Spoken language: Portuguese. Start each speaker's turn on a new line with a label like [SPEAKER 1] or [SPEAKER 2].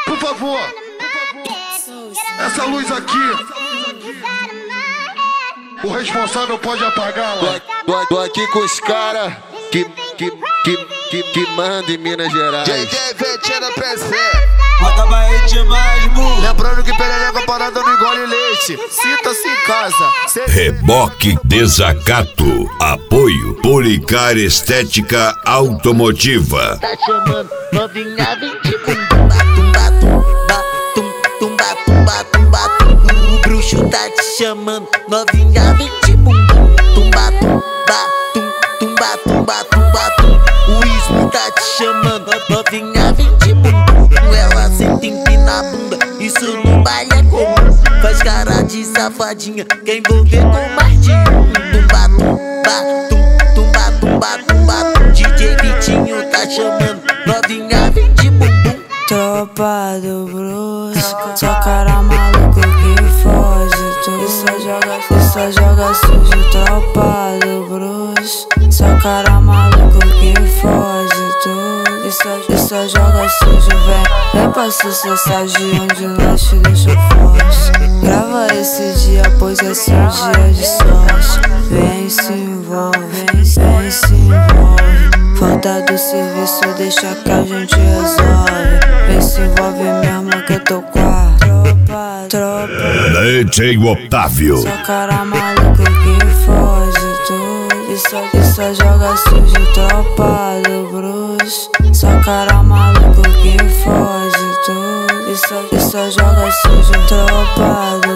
[SPEAKER 1] Por favor, essa luz aqui, o responsável pode apagá-la.
[SPEAKER 2] Tô aqui com os caras que manda em Minas Gerais.
[SPEAKER 3] DJ Vetinha presente.
[SPEAKER 4] Acabaete mais burro.
[SPEAKER 3] Lembrando que perereca parada não engole leite. Sinta-se em casa.
[SPEAKER 5] Reboque Desacato. Apoio Policar Estética Automotiva.
[SPEAKER 6] Tá chamando novinha, vem de bumbum. Batum, batum, batum. O bruxo tá te chamando, novinha, vem de bumbum. Batum, batum, batum, batum. O Ismo tá te chamando, novinha, vem de bumbum. Ela senta empina a bunda, isso no baile é comum. Faz cara de safadinha, quer envolver com mais de um. Batum, batum. DJ Vitinho tá chamando, novinha, vem de bumbum.
[SPEAKER 7] Tropa do Bruce, só cara maluco que foge. Tu só joga sujo. Tropa do Bruce, só cara maluco que foge. Tu só joga sujo, vem pra sucessagem onde nós te deixou forte. Grava esse dia, pois esse é um dia de sorte. Vem se envolve, vem se envolve. Falta do serviço, deixa que a gente resolve. Vem se envolve mesmo que eu tô com a tropa.
[SPEAKER 5] DJ Otávio.
[SPEAKER 7] Só cara maluco que foge. Tu só joga sujo. Tropa do Bruce, só cara maluco que foge. Tu só joga sujo. Tropa